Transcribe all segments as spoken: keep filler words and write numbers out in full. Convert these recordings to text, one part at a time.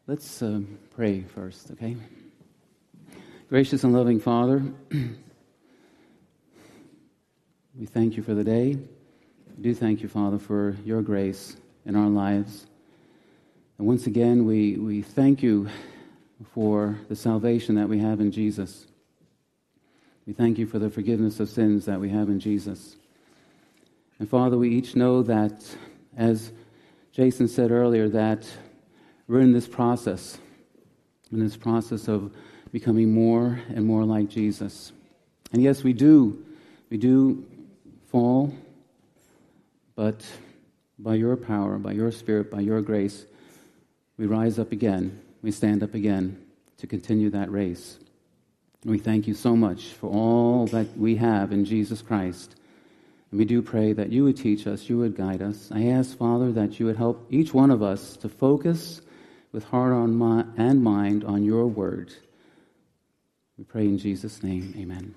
Let's uh, pray first, okay? Gracious and loving Father, we thank you for the day. We do thank you, Father, for your grace in our lives. And once again, we, we thank you for the salvation that we have in Jesus. We thank you for the forgiveness of sins that we have in Jesus. And Father, we each know that, as Jason said earlier, that we're in this process, in this process of becoming more and more like Jesus. And yes, we do, we do fall, but by your power, by your Spirit, by your grace, we rise up again, we stand up again to continue that race. And we thank you so much for all that we have in Jesus Christ. And we do pray that you would teach us, you would guide us. I ask, Father, that you would help each one of us to focus with heart on my, and mind on your word. We pray in Jesus' name, amen.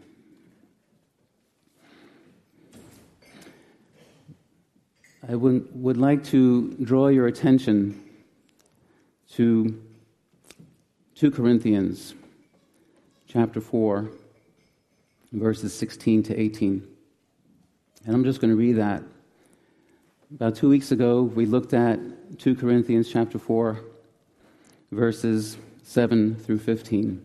I would, would like to draw your attention to Second Corinthians chapter four, verses sixteen to eighteen. And I'm just going to read that. About two weeks ago, we looked at Second Corinthians chapter four, verses seven through fifteen.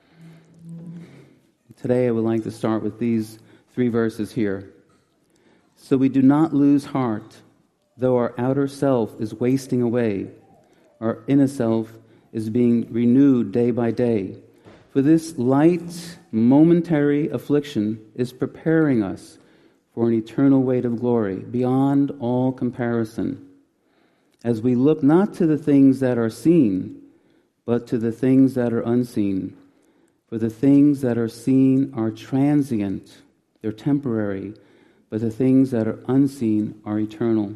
Today I would like to start with these three verses here. So we do not lose heart, though our outer self is wasting away. Our inner self is being renewed day by day. For this light, momentary affliction is preparing us for an eternal weight of glory beyond all comparison, as we look not to the things that are seen, but to the things that are unseen. For the things that are seen are transient, they're temporary, but the things that are unseen are eternal.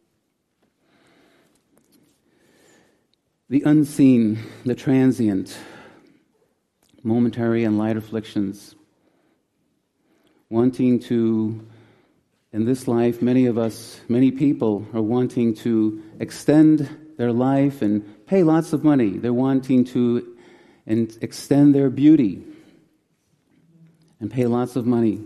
The unseen, the transient, momentary and light afflictions, wanting to, in this life, many of us, many people are wanting to extend their life and pay lots of money. They're wanting to and extend their beauty and pay lots of money.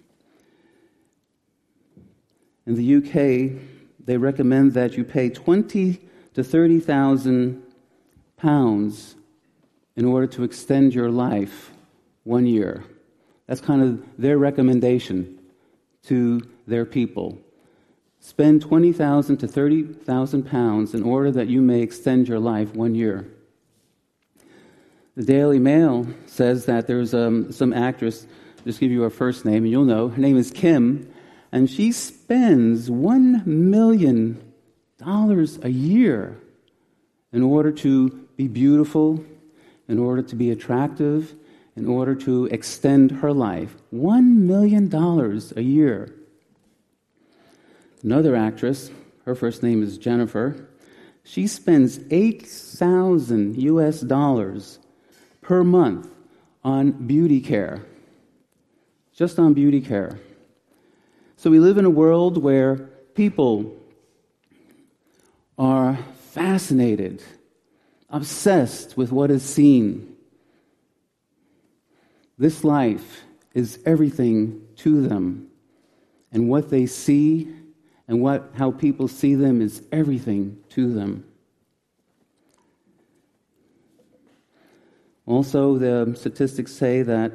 In the U K, they recommend that you pay twenty to thirty thousand pounds in order to extend your life one year. That's kind of their recommendation to their people. Spend twenty thousand to thirty thousand pounds in order that you may extend your life one year. The Daily Mail says that there's um, some actress, just give you her first name, and you'll know. Her name is Kim, and she spends one million dollars a year in order to be beautiful, in order to be attractive, in order to extend her life. One million dollars a year. Another actress, her first name is Jennifer, she spends eight thousand U S dollars per month on beauty care. Just on beauty care. So we live in a world where people are fascinated, obsessed with what is seen. This life is everything to them. And what they see and what how people see them is everything to them. Also, the statistics say that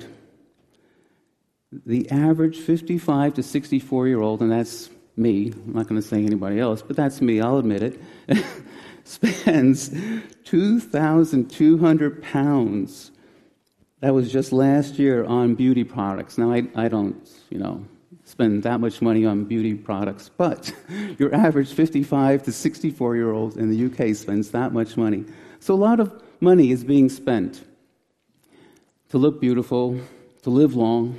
the average fifty-five to sixty-four-year-old, and that's me, I'm not going to say anybody else, but that's me, I'll admit it, spends two thousand two hundred pounds. That was just last year on beauty products. Now, I, I don't, you know, spend that much money on beauty products, but your average fifty-five to sixty-four-year-old in the U K spends that much money. So a lot of money is being spent to look beautiful, to live long.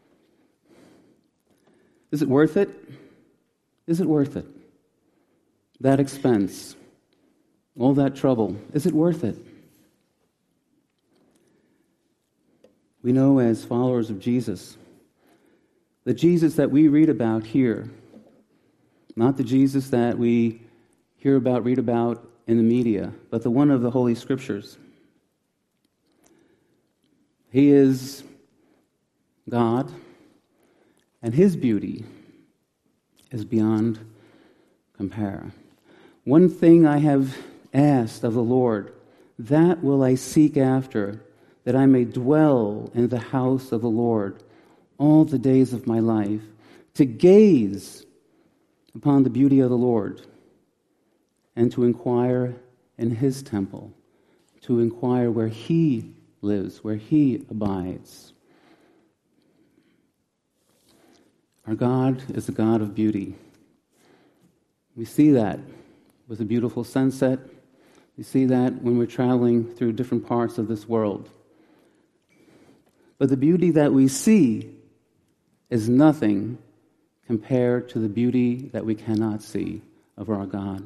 Is it worth it? Is it worth it? That expense, all that trouble, is it worth it? We know as followers of Jesus, the Jesus that we read about here, not the Jesus that we hear about, read about in the media, but the one of the Holy Scriptures. He is God, and His beauty is beyond compare. One thing I have asked of the Lord, that will I seek after, that I may dwell in the house of the Lord all the days of my life, to gaze upon the beauty of the Lord, and to inquire in His temple, to inquire where He lives, where He abides. Our God is a God of beauty. We see that with a beautiful sunset. We see that when we're traveling through different parts of this world. But the beauty that we see is nothing compared to the beauty that we cannot see of our God.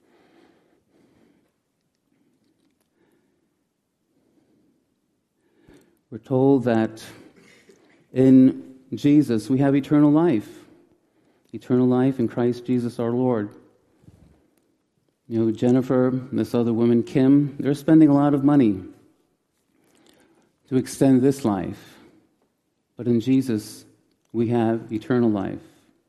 We're told that in Jesus we have eternal life. Eternal life in Christ Jesus our Lord. You know, Jennifer and this other woman, Kim, they're spending a lot of money to extend this life. But in Jesus, we have eternal life.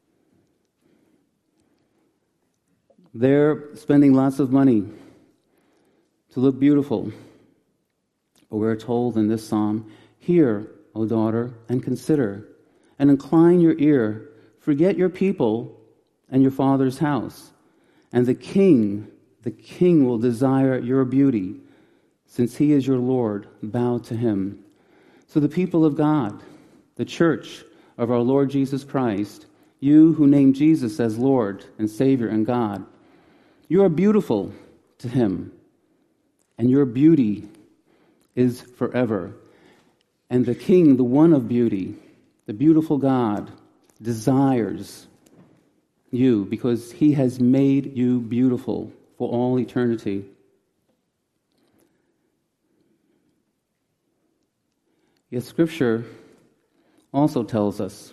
They're spending lots of money to look beautiful. But we're told in this psalm, "Hear, O daughter, and consider, and incline your ear. Forget your people and your father's house. And the king, the king will desire your beauty. Since he is your Lord, bow to him." So the people of God, the church of our Lord Jesus Christ, you who name Jesus as Lord and Savior and God, you are beautiful to him, and your beauty is forever. And the King, the one of beauty, the beautiful God, desires you because he has made you beautiful for all eternity. Yet Scripture also tells us,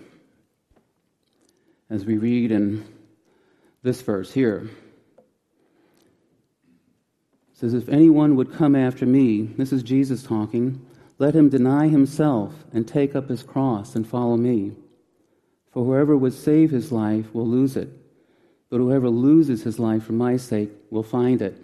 as we read in this verse here, it says, "If anyone would come after me," this is Jesus talking, "let him deny himself and take up his cross and follow me. For whoever would save his life will lose it, but whoever loses his life for my sake will find it."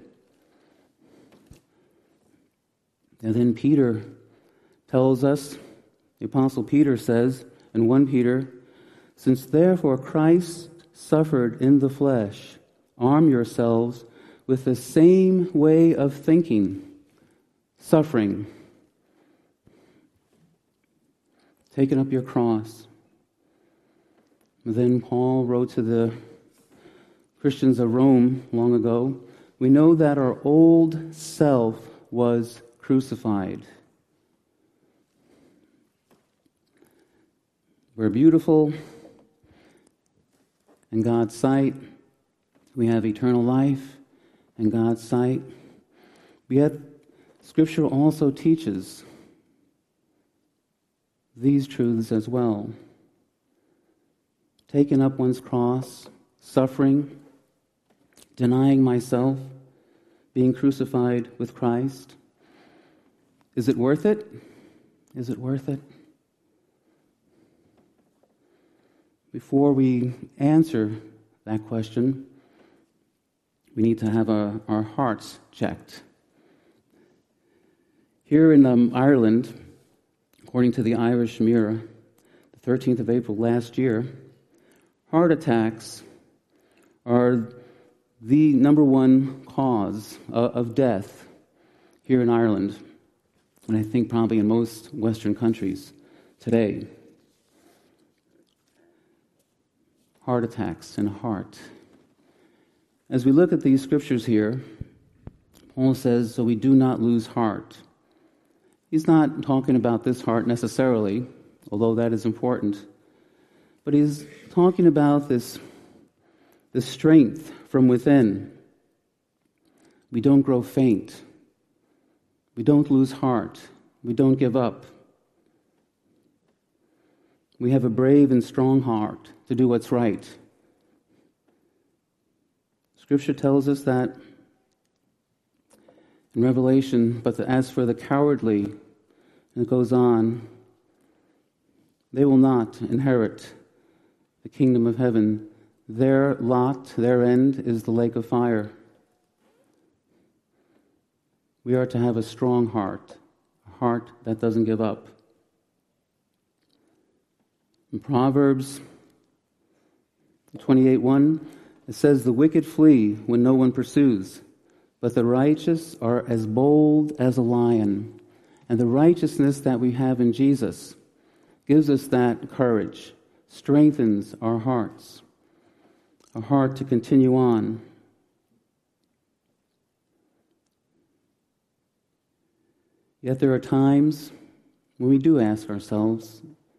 And then Peter tells us, the Apostle Peter says in First Peter, "Since therefore Christ suffered in the flesh, arm yourselves with the same way of thinking," suffering, taking up your cross. And then Paul wrote to the Christians of Rome long ago, "We know that our old self was crucified." We're beautiful in God's sight. We have eternal life in God's sight. Yet Scripture also teaches these truths as well. Taking up one's cross, suffering, denying myself, being crucified with Christ. Is it worth it? Is it worth it? Before we answer that question, we need to have our, our hearts checked. Here in um, Ireland, according to the Irish Mirror, the thirteenth of April last year, heart attacks are the number one cause of, of death here in Ireland, and I think probably in most Western countries today. Heart attacks and heart. As we look at these scriptures here, Paul says, "So we do not lose heart." He's not talking about this heart necessarily, although that is important. But he's talking about this, this strength from within. We don't grow faint. We don't lose heart. We don't give up. We have a brave and strong heart to do what's right. Scripture tells us that in Revelation, but the, as for the cowardly, and it goes on, they will not inherit the kingdom of heaven. Their lot, their end, is the lake of fire. We are to have a strong heart, a heart that doesn't give up. In Proverbs twenty-eight one, it says, "The wicked flee when no one pursues, but the righteous are as bold as a lion." And the righteousness that we have in Jesus gives us that courage, strengthens our hearts, a heart to continue on. Yet there are times when we do ask ourselves,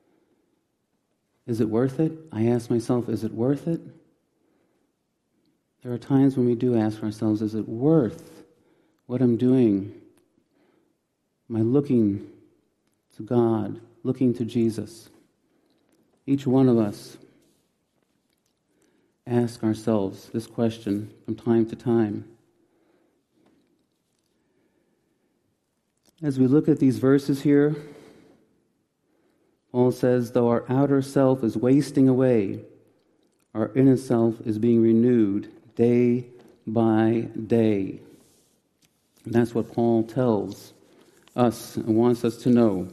is it worth it? I ask myself, is it worth it? There are times when we do ask ourselves, is it worth what I'm doing? Am I looking to God, looking to Jesus? Each one of us ask ourselves this question from time to time. As we look at these verses here, Paul says, though our outer self is wasting away, our inner self is being renewed day by day. And that's what Paul tells us and wants us to know.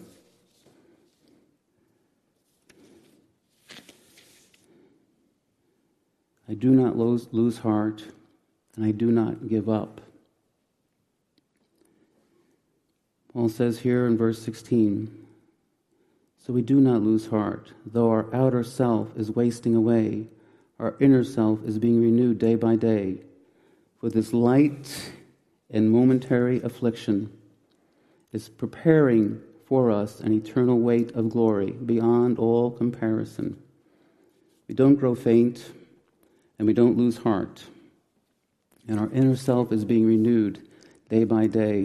I do not lose, lose heart, and I do not give up. Paul says here in verse sixteen, so we do not lose heart, though our outer self is wasting away, our inner self is being renewed day by day. For this light and momentary affliction is preparing for us an eternal weight of glory beyond all comparison. We don't grow faint, and we don't lose heart, and our inner self is being renewed day by day.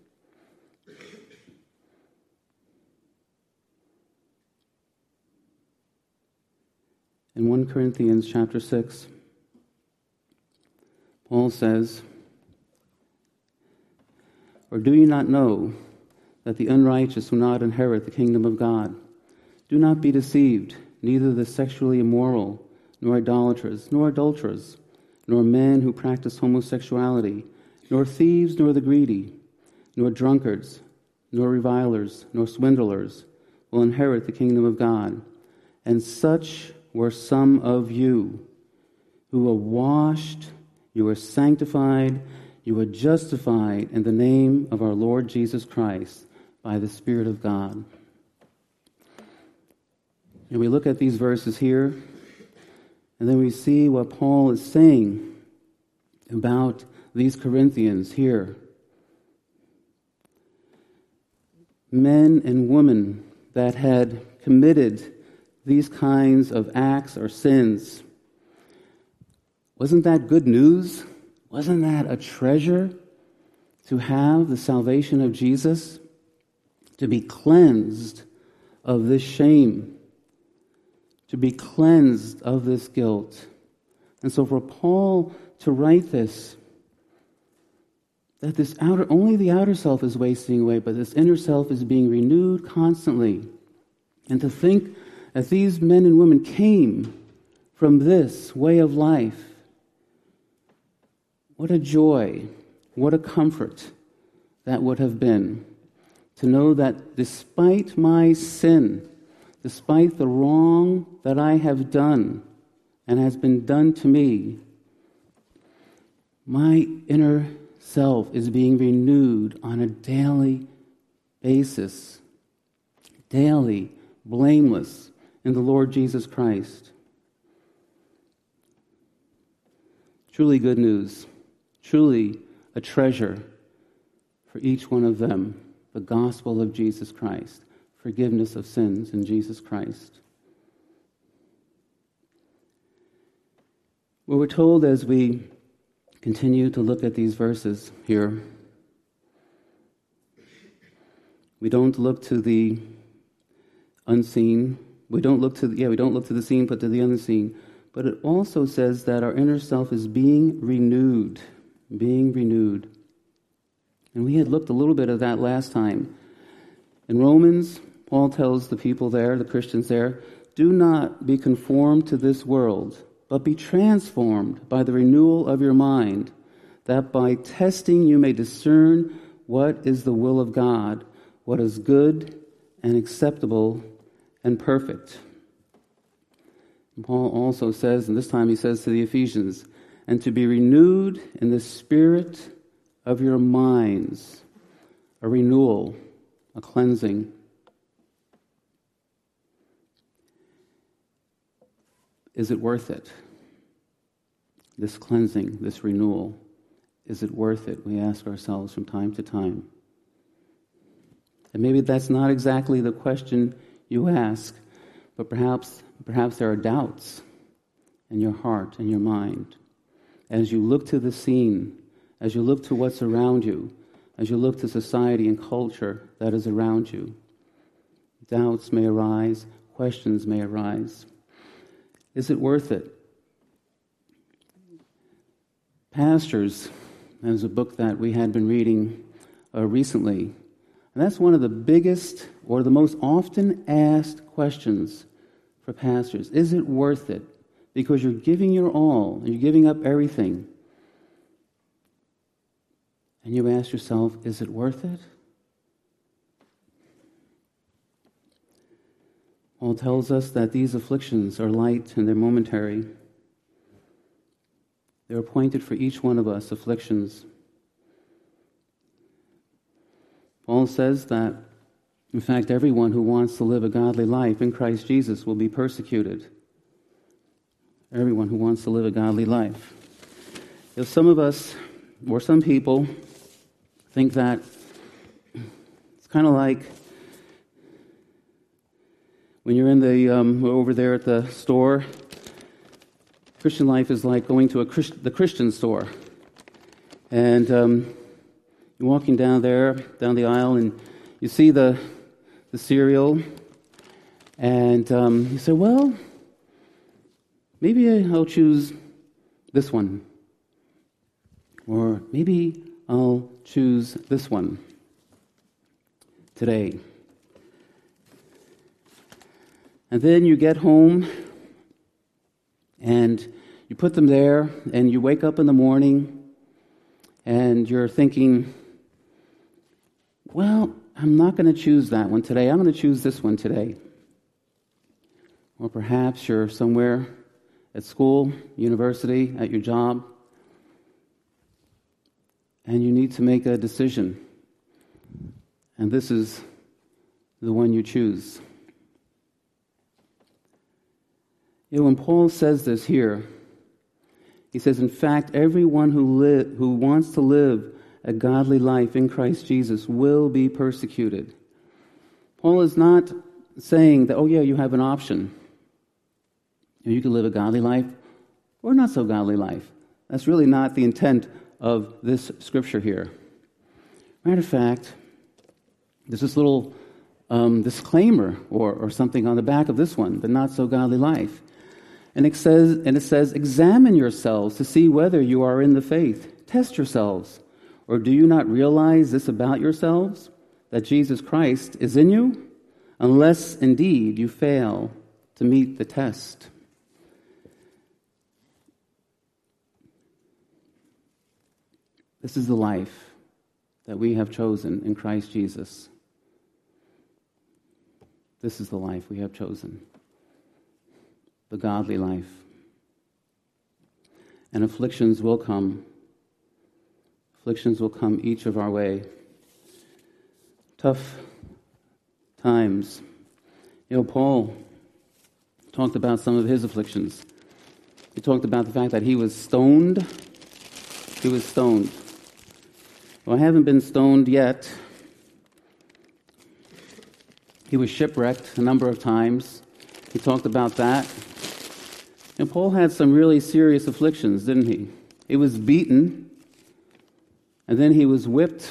In First Corinthians chapter six, Paul says, or do you not know that the unrighteous will not inherit the kingdom of God? Do not be deceived, neither the sexually immoral, nor idolaters, nor adulterers, nor men who practice homosexuality, nor thieves, nor the greedy, nor drunkards, nor revilers, nor swindlers will inherit the kingdom of God. And such were some of you, who were washed, you were sanctified, you were justified in the name of our Lord Jesus Christ by the Spirit of God. And we look at these verses here, and then we see what Paul is saying about these Corinthians here. Men and women that had committed these kinds of acts or sins. Wasn't that good news? Wasn't that a treasure to have the salvation of Jesus? To be cleansed of this shame, to be cleansed of this guilt. And so for Paul to write this, that this outer, only the outer self is wasting away, but this inner self is being renewed constantly. And to think that these men and women came from this way of life, what a joy, what a comfort that would have been. To know that despite my sin, despite the wrong that I have done and has been done to me, my inner self is being renewed on a daily basis, daily, blameless in the Lord Jesus Christ. Truly good news, truly a treasure for each one of them, the gospel of Jesus Christ, forgiveness of sins in Jesus Christ. Well, we're told as we continue to look at these verses here, we don't look to the unseen. We don't look to the, yeah, we don't look to the seen, but to the unseen. But it also says that our inner self is being renewed, being renewed. And we had looked a little bit at that last time. In Romans, Paul tells the people there, the Christians there, do not be conformed to this world, but be transformed by the renewal of your mind, that by testing you may discern what is the will of God, what is good and acceptable and perfect. And Paul also says, and this time he says to the Ephesians, and to be renewed in the spirit of your minds, a renewal, a cleansing. Is it worth it? This cleansing, this renewal, is it worth it? We ask ourselves from time to time. And maybe that's not exactly the question you ask, but perhaps perhaps there are doubts in your heart and your mind. As you look to the scene, as you look to what's around you, as you look to society and culture that is around you, doubts may arise, questions may arise. Is it worth it? Pastors, there's a book that we had been reading uh, recently, and that's one of the biggest or the most often asked questions for pastors. Is it worth it? Because you're giving your all, and you're giving up everything. And you ask yourself, is it worth it? Paul tells us that these afflictions are light and they're momentary. They're appointed for each one of us, afflictions. Paul says that, in fact, everyone who wants to live a godly life in Christ Jesus will be persecuted. Everyone who wants to live a godly life. If some of us, or some people, think that it's kind of like when you're in the um, over there at the store. Christian life is like going to a Christ, the Christian store, and um, you're walking down there, down the aisle, and you see the the cereal, and um, you say, "Well, maybe I'll choose this one, or maybe I'll choose this one today." And then you get home, and you put them there, and you wake up in the morning, and you're thinking, well, I'm not going to choose that one today. I'm going to choose this one today. Or perhaps you're somewhere at school, university, at your job, and you need to make a decision. And this is the one you choose. You know, when Paul says this here, he says, in fact, everyone who li- who wants to live a godly life in Christ Jesus will be persecuted. Paul is not saying that, oh yeah, you have an option. You can live a godly life or not so godly life. That's really not the intent of this scripture here. Matter of fact, there's this little um, disclaimer or, or something on the back of this one, the not so godly life. And it says, and it says, examine yourselves to see whether you are in the faith. Test yourselves. Or do you not realize this about yourselves, that Jesus Christ is in you, unless indeed you fail to meet the test? This is the life that we have chosen in Christ Jesus. This is the life we have chosen. The godly life. And afflictions will come. Afflictions will come each of our way. Tough times. You know, Paul talked about some of his afflictions. He talked about the fact that he was stoned. He was stoned. Well, I haven't been stoned yet. He was shipwrecked a number of times. He talked about that. And Paul had some really serious afflictions, didn't he? He was beaten, and then he was whipped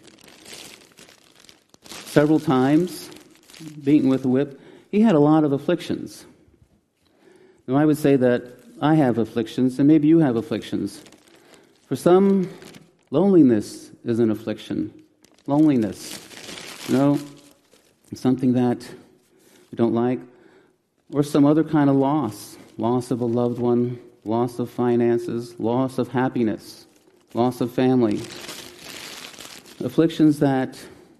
several times, beaten with a whip. He had a lot of afflictions. Now, I would say that I have afflictions, and maybe you have afflictions. For some, loneliness is an affliction. Loneliness, you know, something that we don't like, or some other kind of loss, loss of a loved one, loss of finances, loss of happiness, loss of family, afflictions that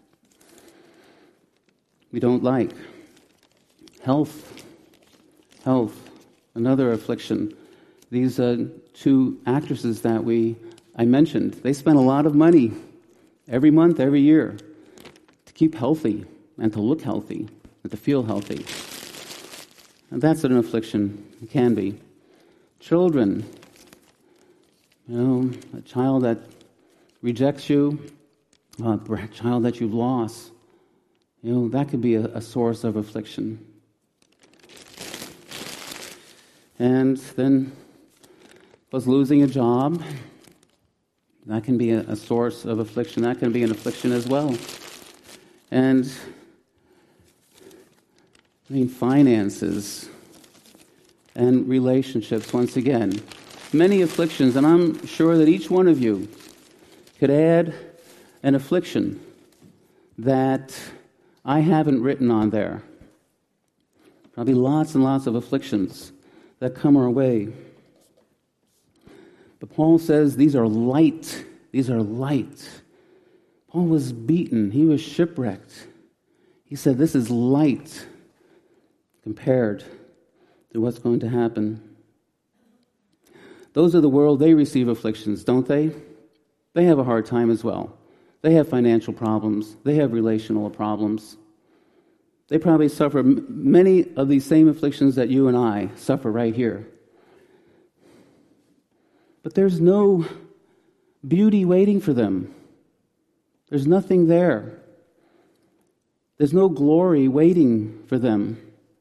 we don't like. Health, health, another affliction. These uh, two actresses that we I mentioned, they spend a lot of money every month, every year to keep healthy and to look healthy and to feel healthy. And that's an affliction. It can be. Children, you know, a child that rejects you, a child that you've lost, you know, that could be a, a source of affliction. And then was losing a job. That can be a, a source of affliction. That can be an affliction as well. And, I mean, finances and relationships, once again. Many afflictions, and I'm sure that each one of you could add an affliction that I haven't written on there. Probably lots and lots of afflictions that come our way. But Paul says these are light. These are light. Paul was beaten. He was shipwrecked. He said this is light compared to what's going to happen. Those of the world, they receive afflictions, don't they? They have a hard time as well. They have financial problems. They have relational problems. They probably suffer many of these same afflictions that you and I suffer right here. But there's no beauty waiting for them. There's nothing there. There's no glory waiting for them.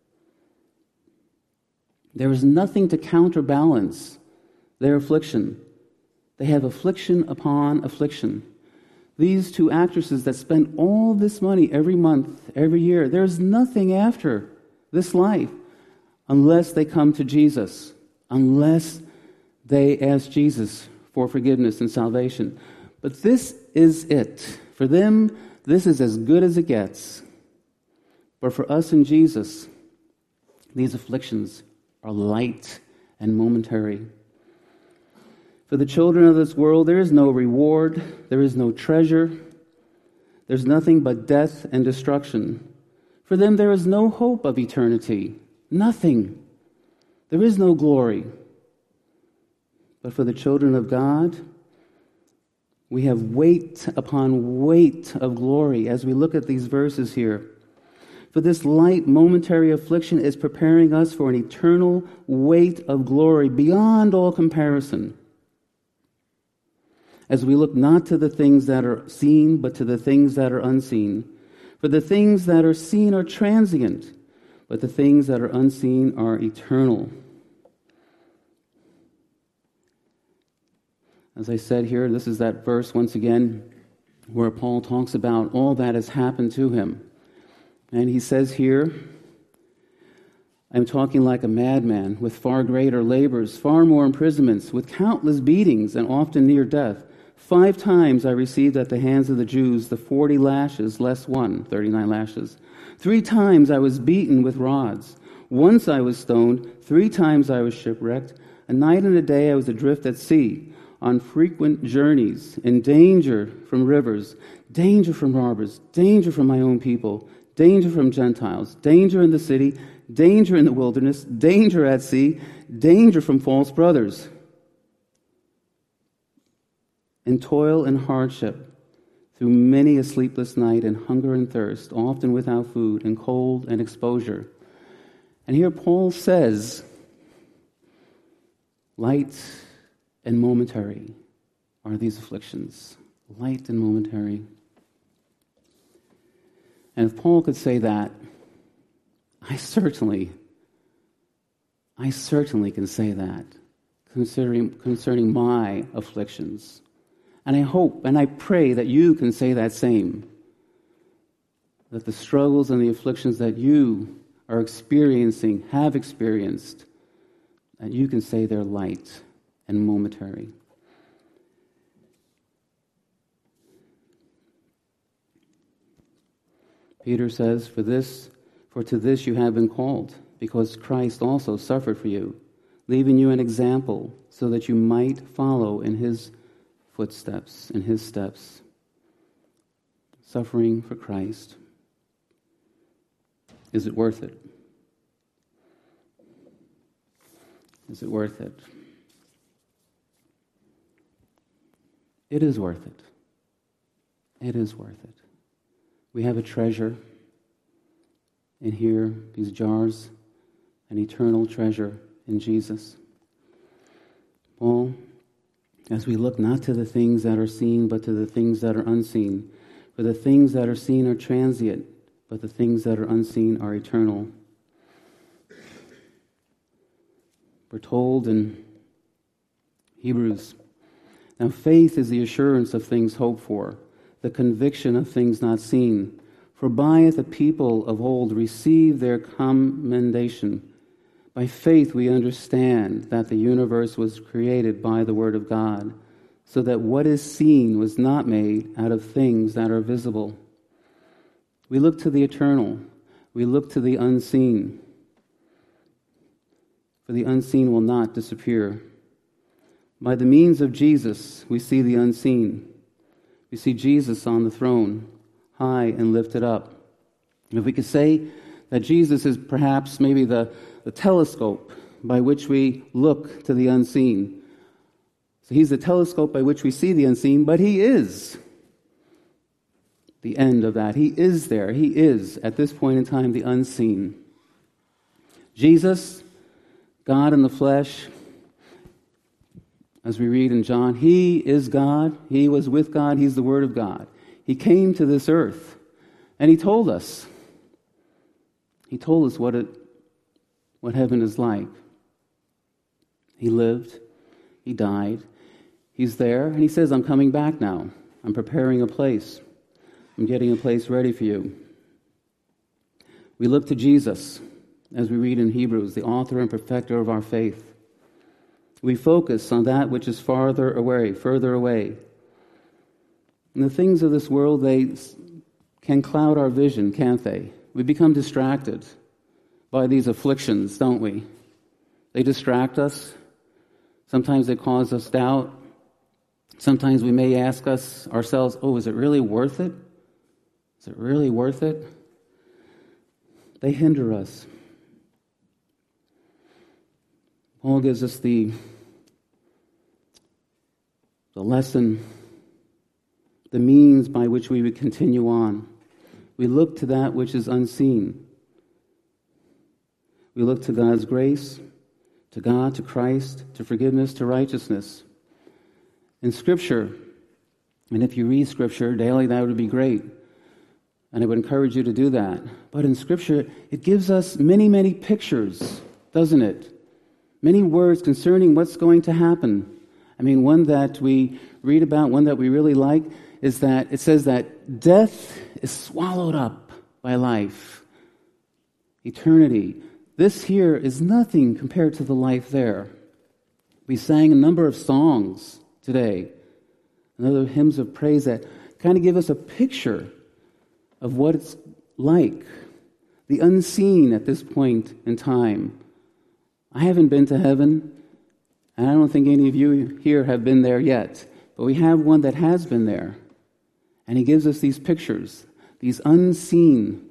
There is nothing to counterbalance their affliction. They have affliction upon affliction. These two actresses that spend all this money every month, every year, there's nothing after this life unless they come to Jesus, unless they ask Jesus for forgiveness and salvation. But this is it. For them, this is as good as it gets. But for us in Jesus, these afflictions are light and momentary. For the children of this world, there is no reward, there is no treasure, there's nothing but death and destruction. For them, there is no hope of eternity, nothing. There is no glory. But for the children of God, we have weight upon weight of glory as we look at these verses here. For this light momentary affliction is preparing us for an eternal weight of glory beyond all comparison. As we look not to the things that are seen, but to the things that are unseen. For the things that are seen are transient, but the things that are unseen are eternal. As I said here, this is that verse once again where Paul talks about all that has happened to him. And he says here, I'm talking like a madman, with far greater labors, far more imprisonments, with countless beatings, and often near death. Five times I received at the hands of the Jews the forty lashes, less one, thirty-nine lashes. Three times I was beaten with rods. Once I was stoned. Three times I was shipwrecked. A night and a day I was adrift at sea, on frequent journeys, in danger from rivers, danger from robbers, danger from my own people, danger from Gentiles, danger in the city, danger in the wilderness, danger at sea, danger from false brothers, in toil and hardship, through many a sleepless night, and hunger and thirst, often without food, and cold and exposure. And here Paul says, light and momentary are these afflictions. Light and momentary. And if Paul could say that, I certainly, I certainly can say that considering, concerning my afflictions. And I hope and I pray that you can say that same. That the struggles and the afflictions that you are experiencing, have experienced, that you can say they're light and momentary. Peter says, For this, for to this you have been called, because Christ also suffered for you, leaving you an example so that you might follow in his footsteps, in his steps. Suffering for Christ. Is it worth it? Is it worth it? It is worth it. It is worth it. We have a treasure in here, these jars, an eternal treasure in Jesus. Paul, as we look not to the things that are seen, but to the things that are unseen. For the things that are seen are transient, but the things that are unseen are eternal. We're told in Hebrews, now faith is the assurance of things hoped for, the conviction of things not seen. For by it the people of old received their commendation. By faith we understand that the universe was created by the word of God, so that what is seen was not made out of things that are visible. We look to the eternal. We look to the unseen. For the unseen will not disappear. By the means of Jesus, we see the unseen. We see Jesus on the throne, high and lifted up. And if we could say that Jesus is perhaps maybe the, the telescope by which we look to the unseen. So he's the telescope by which we see the unseen, but he is the end of that. He is there. He is, at this point in time, the unseen. Jesus, God in the flesh, as we read in John, he is God. He was with God. He's the Word of God. He came to this earth, and he told us. He told us what it, what heaven is like. He lived. He died. He's there, and he says, I'm coming back now. I'm preparing a place. I'm getting a place ready for you. We look to Jesus, as we read in Hebrews, the author and perfecter of our faith. We focus on that which is farther away, further away. And the things of this world, they can cloud our vision, can't they? We become distracted by these afflictions, don't we? They distract us. Sometimes they cause us doubt. Sometimes we may ask us ourselves, oh, is it really worth it? Is it really worth it? They hinder us. Paul gives us the, the lesson, the means by which we would continue on. We look to that which is unseen. We look to God's grace, to God, to Christ, to forgiveness, to righteousness. In Scripture, and if you read Scripture daily, that would be great. And I would encourage you to do that. But in Scripture, it gives us many, many pictures, doesn't it? Many words concerning what's going to happen. I mean, one that we read about, one that we really like, is that it says that death is swallowed up by life. Eternity. This here is nothing compared to the life there. We sang a number of songs today, another hymns of praise that kind of give us a picture of what it's like, the unseen at this point in time. I haven't been to heaven, and I don't think any of you here have been there yet, but we have one that has been there. And he gives us these pictures, these unseen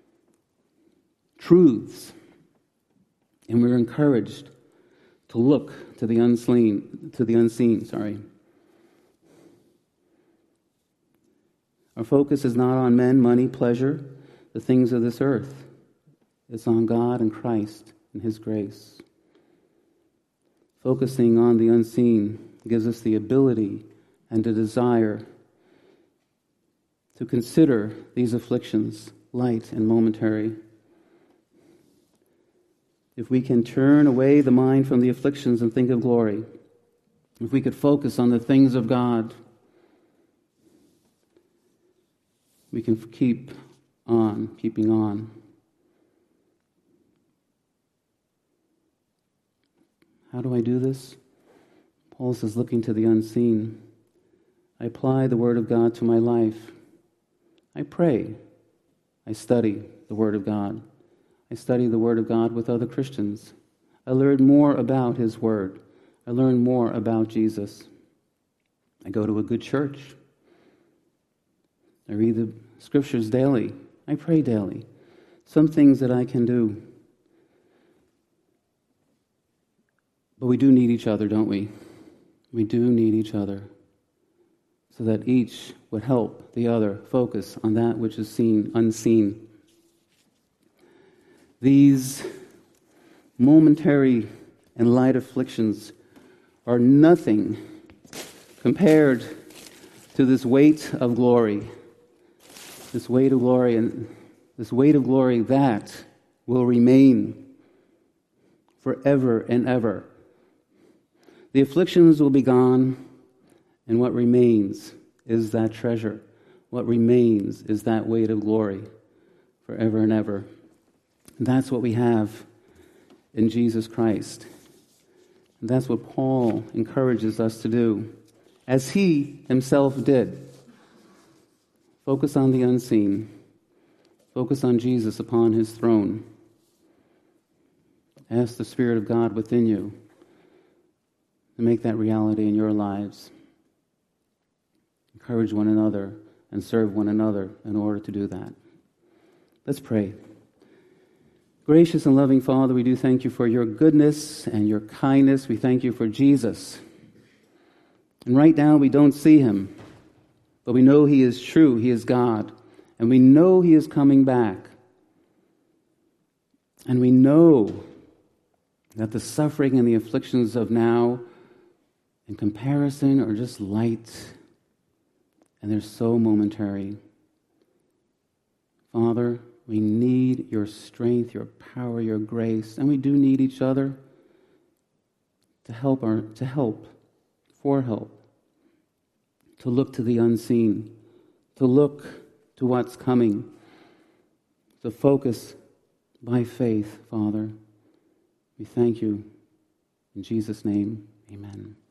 truths. And we're encouraged to look to the unseen, to the unseen, sorry. Our focus is not on men, money, pleasure, the things of this earth. It's on God and Christ and his grace. Focusing on the unseen gives us the ability and the desire to consider these afflictions light and momentary. If we can turn away the mind from the afflictions and think of glory, if we could focus on the things of God, we can keep on, keeping on. How do I do this? Paul says, looking to the unseen. I apply the Word of God to my life. I pray. I study the Word of God. I study the Word of God with other Christians. I learn more about His Word. I learn more about Jesus. I go to a good church. I read the Scriptures daily. I pray daily. Some things that I can do. But we do need each other, don't we? We do need each other so that each would help the other focus on that which is seen, unseen. These momentary and light afflictions are nothing compared to this weight of glory. This weight of glory and this weight of glory that will remain forever and ever. The afflictions will be gone, and what remains is that treasure. What remains is that weight of glory forever and ever. And that's what we have in Jesus Christ. And that's what Paul encourages us to do, as he himself did. Focus on the unseen. Focus on Jesus upon his throne. Ask the Spirit of God within you to make that reality in your lives. Encourage one another and serve one another in order to do that. Let's pray. Gracious and loving Father, we do thank you for your goodness and your kindness. We thank you for Jesus. And right now we don't see him, but we know he is true, he is God. And we know he is coming back. And we know that the suffering and the afflictions of now, in comparison, are just light, and they're so momentary. Father, we need your strength, your power, your grace, and we do need each other to help our to help, for help, to look to the unseen, to look to what's coming, to focus by faith, Father. We thank you. In Jesus' name, amen.